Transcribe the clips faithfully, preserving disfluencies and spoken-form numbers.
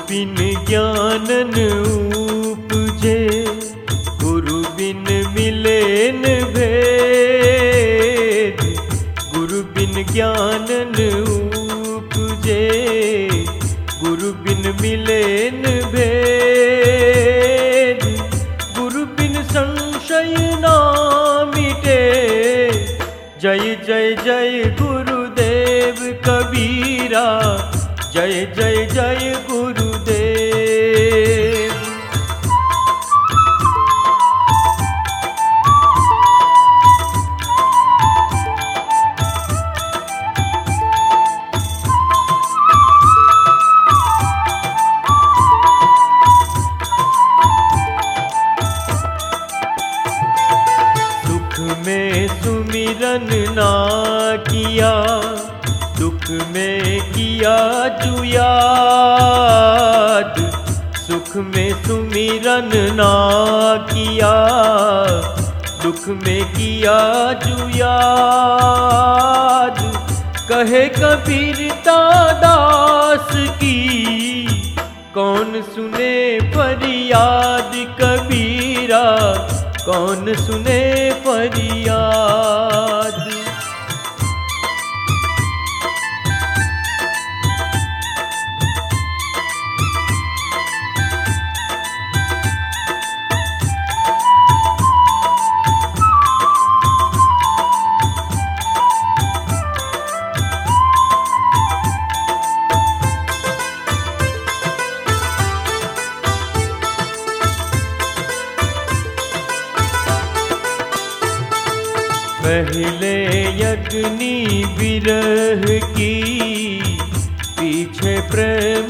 बिन ज्ञान न उपजे, गुरु बिन मिले न भेद। गुरु बिन ज्ञान न उपजे, गुरु बिन मिले न भेद। गुरु बिन संशय ना मिटे, जय जय जय गुरुदेव कबीरा, जय जय जय गुरुदेव। सुख में सुमिरन ना किया, दुख में किया जुयाद। सुख में सुमिरन ना किया, दुख में किया जुयाद। कहे कबीरता दास की, कौन सुने फरियाद कबीरा, कौन सुने फरियाद। पहले यज्ञनी विरह की, पीछे प्रेम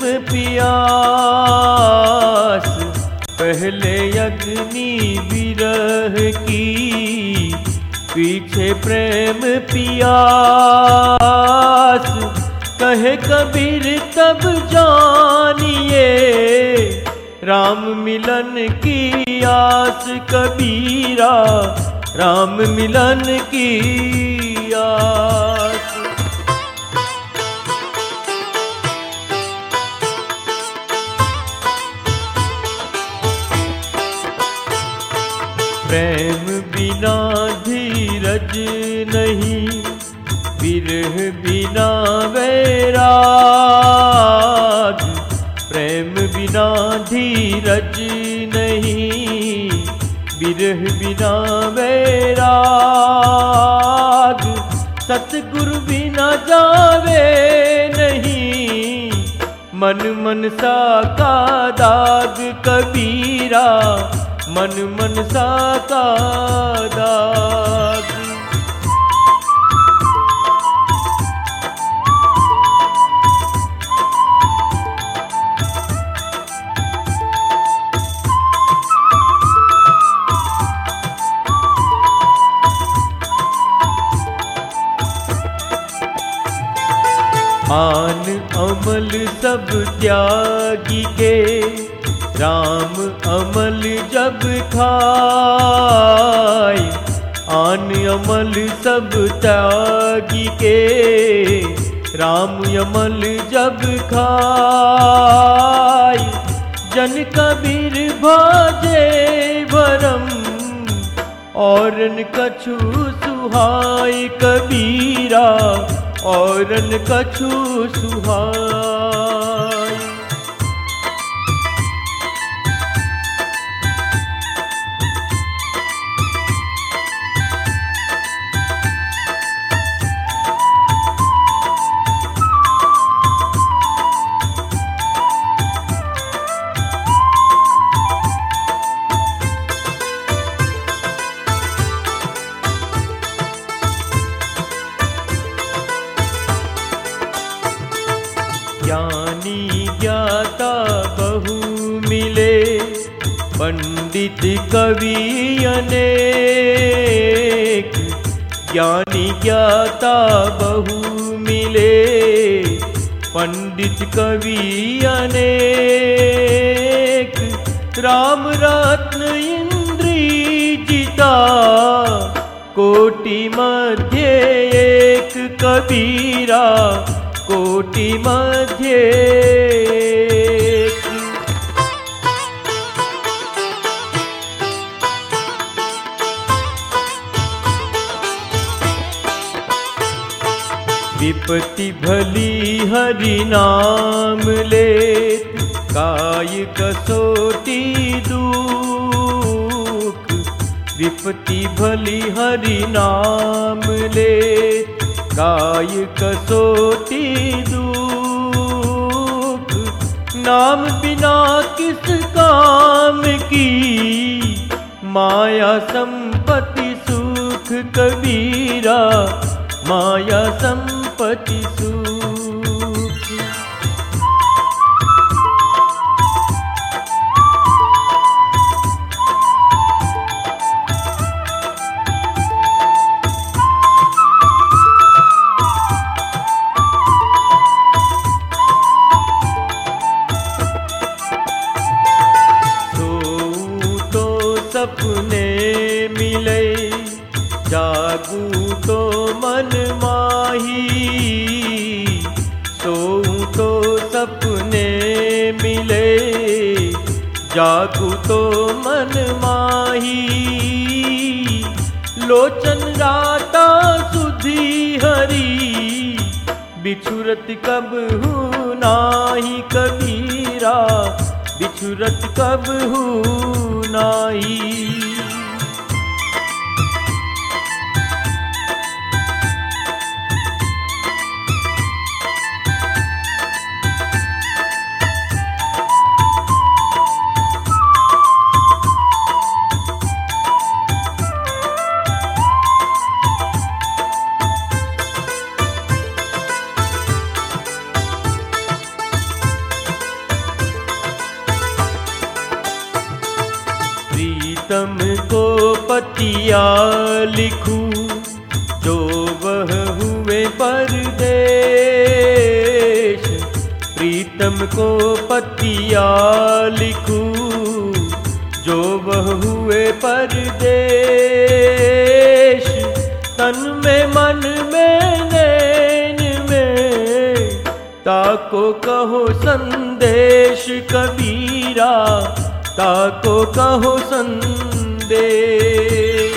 पियास। पहले यज्ञनी विरह की, पीछे प्रेम पियास। कहे कबीर तब जानिए, राम मिलन की आस कबीरा, राम मिलन की आस। प्रेम बिना धीरज नहीं, विरह बिना वैराग। प्रेम बिना धीरज नहीं, विरह बिना वैराग। सतगुरु बिना जावे नहीं, मन मन सा का दाग कबीरा, मन मन सा का दाग। आन अमल सब त्यागी के, राम अमल जब खाए। आन अमल सब त्यागी के, राम अमल जब खाए। जन कबीर भाजे भरम, औरन कछु सुहाय कबीरा, औरन कछु सुहाय। ज्ञानी ज्ञाता बहु मिले, पंडित कवि अनेक। ज्ञानी ज्ञाता बहु मिले, पंडित कवि अनेक। राम रत्न इंद्रजिता, कोटि मध्य एक कबीरा, कोटि मध्य एक। विपत्ति भली हरि नाम लेत, काय कसोटी दुख। विपत्ति भली हरि नाम लेत, काय कसोटी दुख। नाम बिना किस काम की, माया संपत्ति सुख कबीरा, माया संपत्ति सुख। सपने मिले, जागू तो मन माही। सोऊं तो सपने मिले, जागू तो मन माही। लोचन राता सुधी हरी, बिछुरत कब हूँ नाही कबीरा, बिछुरत कब हूँ नाही। प्रीतम को पतिया लिखूं, जो वह हुए परदेश। प्रीतम को पतिया लिखूं, जो वह हुए परदेश। तन में मन में नैन में, ताको कहो संदेश कबीरा, ताको कहो संदेश।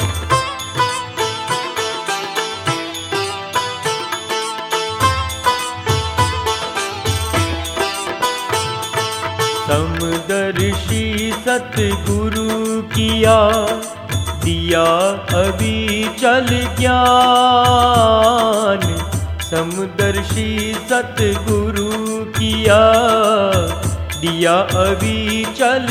समदर्शी सतगुरु किया, दिया अभी चल ज्ञान। समदर्शी सतगुरु किया, दिया अभी चल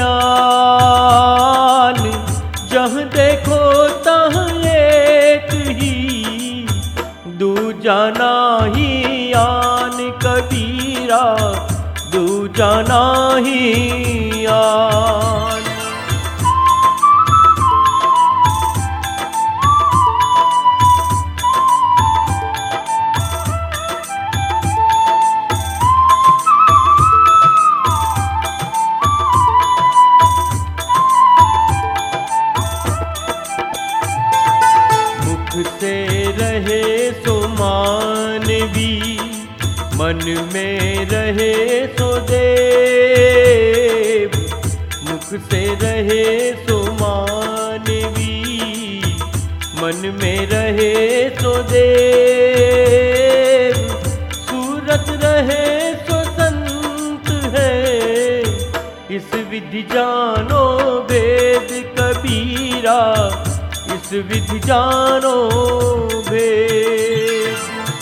ज्ञान। जहाँ देखो तहाँ एक ही, दूजा नाही आन कबीरा, दूजा नाही आन। से रहे सो मानवी, मन में रहे सो देव। मुख से रहे सो मानवी, मन में रहे सो देव। सूरत रहे सो संत है, इस विधि जानो भेद कबीरा, इस विधि जानो भेद।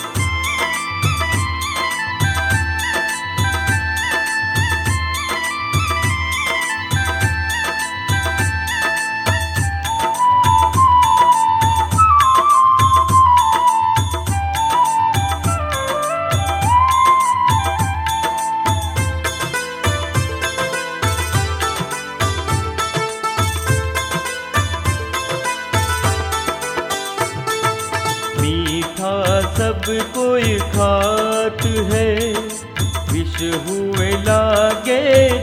सब कोई खात है, विष हुए लागे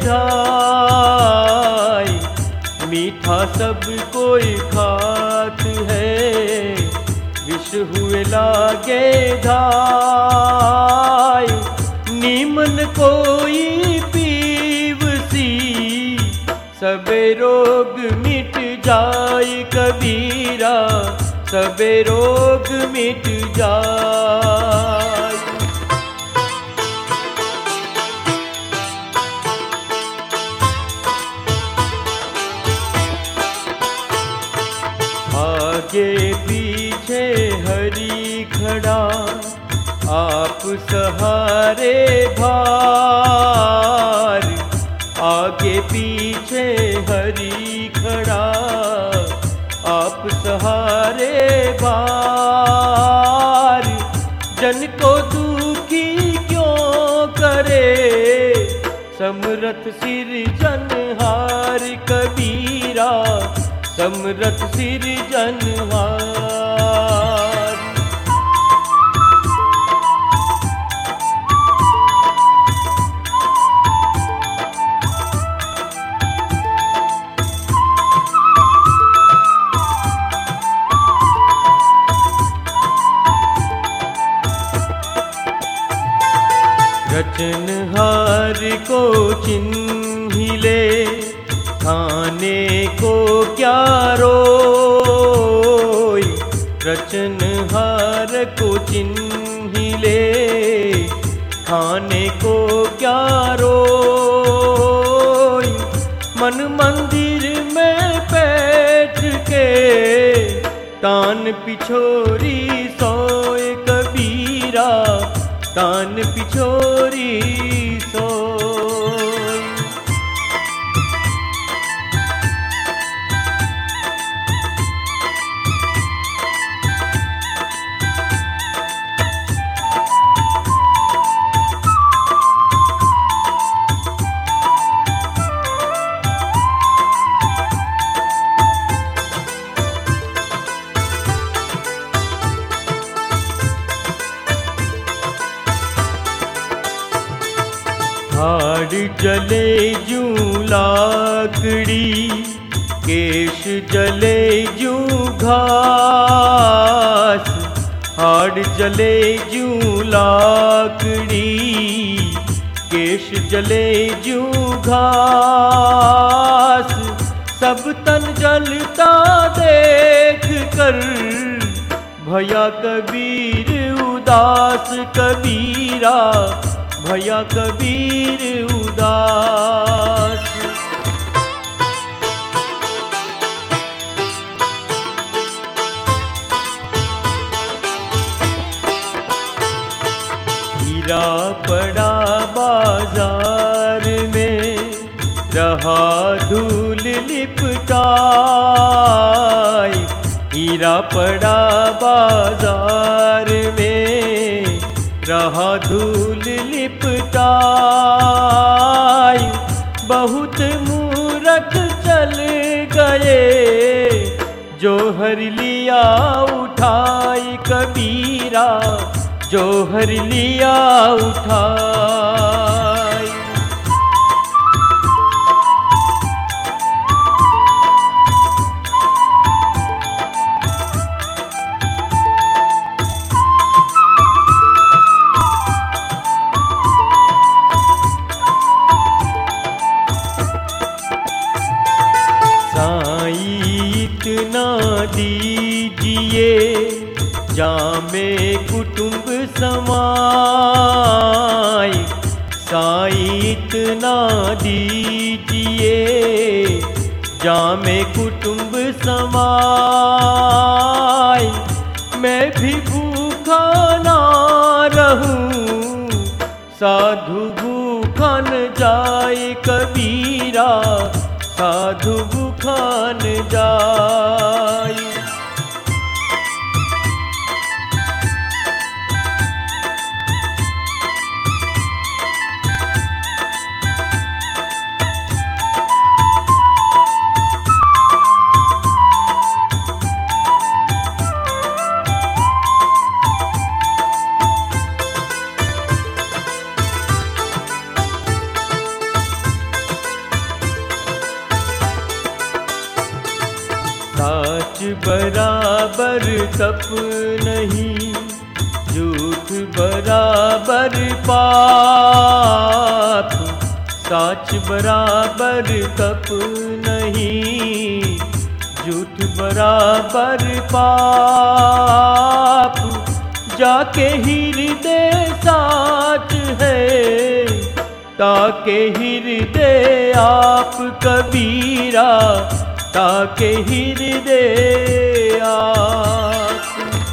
ढाई। मीठा सब कोई खात है, विष हुए लागे ढाई। नीमन कोई पीवसी, सबे रोग मिट जाए कबीरा, सबे रोग मिट जाय। आगे पीछे हरि खड़ा, आप सहारे भार। आगे पीछे हरि खड़ा, आप सहारे भार। जन को दुखी क्यों करे, समरथ सिरजनहार कबीरा, समरथ सिरजनहार। रचनहार को चिन्हिले, खाने को क्या रोय। रचनहार को चिन्हिले, खाने को क्या रोय। मन मंदिर में बैठ के, तान पिछोरी सोए कबीरा, तान पिछोरी सोय। हाड़ जले जूं लाकड़ी, केश जले जूं घास। हाड़ जले जूं लाकड़ी, केश जले जूं घास। सब तन जलता देख कर, भया कबीर उदास कबीरा, भया कबीर उदास। हीरा पड़ा बाजार में, रहा धूल लिपटाय। हीरा पड़ा बाजार में, रहा धूल लिपटाय। बहुत मूरख चल गए, जो हर लिया उठाई कबीरा, जो हर लिया उठाई। इतना दीजिए, जामे कुटुंब समाय। साई इतना दीजिए, जामे कुटुंब समाय। मैं भी भूखा ना रहूं, साधु भूखा न जाए कबीरा, साधु भूखा न जाए। साच बराबर तप नहीं, झूठ बराबर पाप। साच बराबर तप नहीं, झूठ बराबर पाप जाके हृदय साच है, ताके हृदय आप कबीरा, ताके हृदय आप।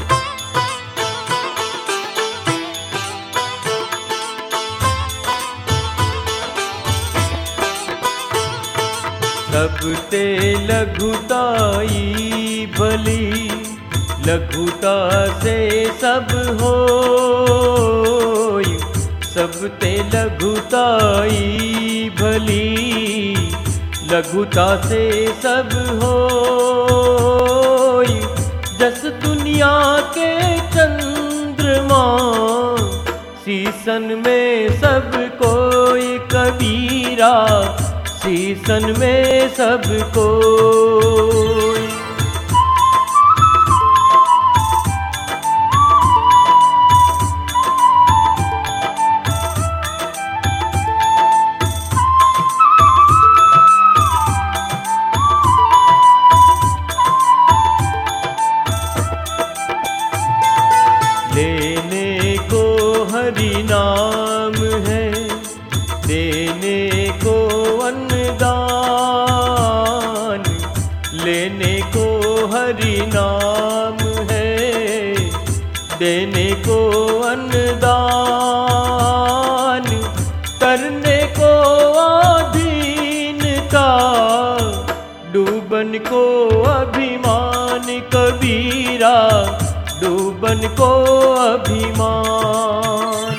सब ते लघुताई भली, लघुता से सब होय, सब ते लघुताई भली, लघुता से सब होय। जस दुनिया के चंद्रमा, सीसन में सब कोई कबीरा, सीसन में सब कोई। लेने को हरि नाम है, देने को अन्नदान, लेने को हरि नाम है, देने को अन्नदान, करने को अधीनता, डूबन को अभिमान कबीरा, डूबन को अभिमान।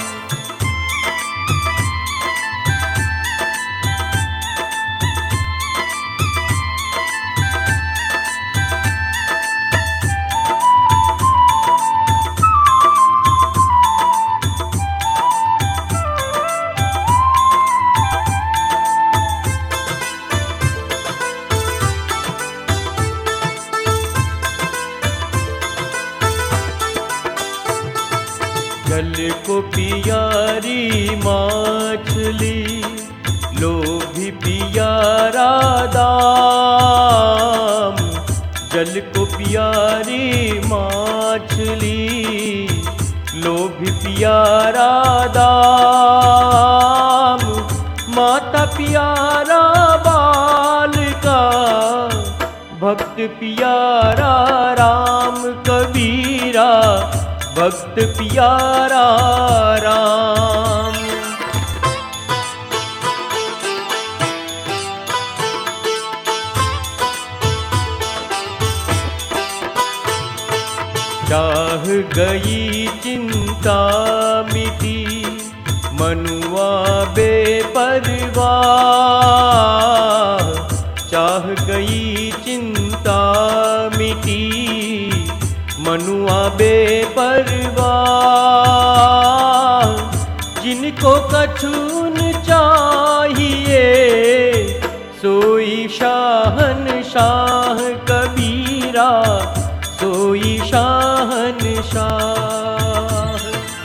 जल को पियारी मछली, लोभी पियारा दाम, जल को पियारी मछली, लोभी पियारा दाम, माता पियारा बाल का, भक्त पियारा राम कबीरा, भक्त पियारा राम। चाह गई चिंता मिटी, मनुआ बेपरवाह, चाह गई चिंता मिटी, मनुआ बेपरवाह। जिनको कछून चाहिए, सोई शाहन शाह कबीरा, सोई शाहन शाह।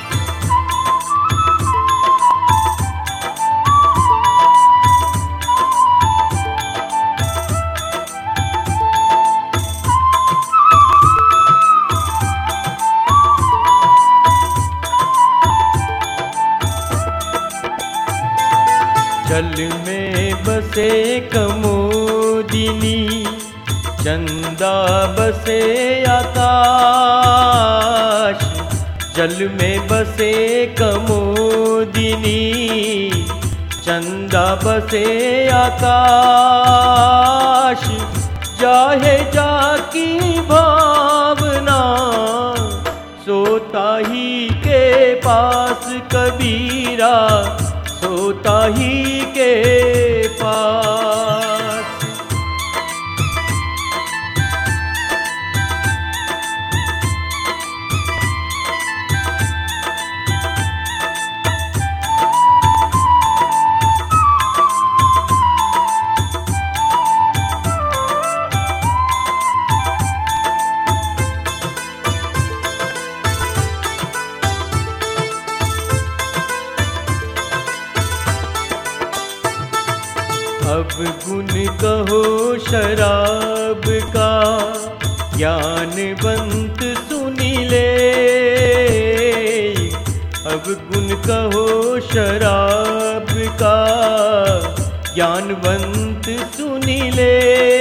जल में बसे कमोदिनी, चंदा बसे आकाश, जल में बसे कमोदिनी, चंदा बसे आकाश। चाहे जाकी भावना, सोता ही के पास कबीरा, सोता ही के पास। अब गुण कहो शराब का, ज्ञानवंत सुनी ले। अब गुण कहो शराब का, ज्ञानवंत सुनी ले।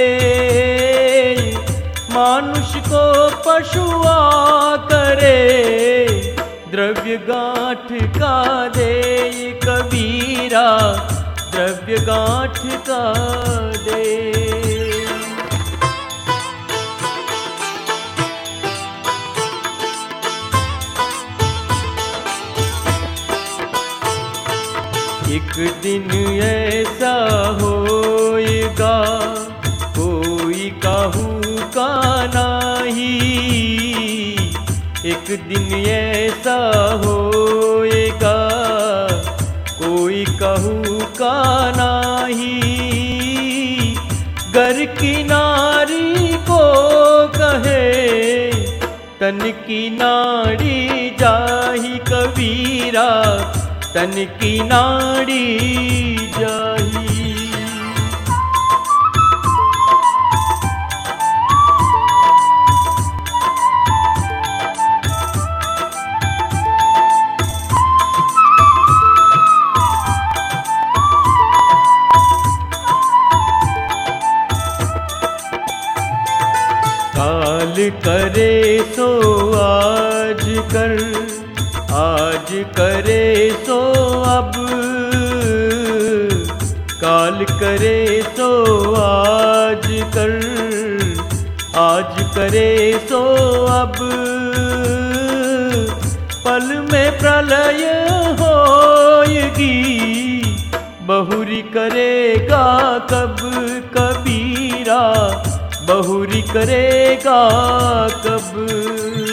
मानुष को पशुआ करे, द्रव्य गांठ का दे कबीरा, द्रव्य गांठ का दे। एक दिन ऐसा होएगा, कोई काहू का नाही। एक दिन ऐसा होएगा, कोई कहू का नाही। घर की नारी को कहे, तन की नाड़ी जाही कबीरा, तन की नाड़ी जाही। काल करे सो आज कर, आज करे सो अब। काल करे सो आज कर, आज करे सो अब। पल में प्रलय होएगी, बहुरी करेगा कब कबीरा, बहुरी करेगा कब।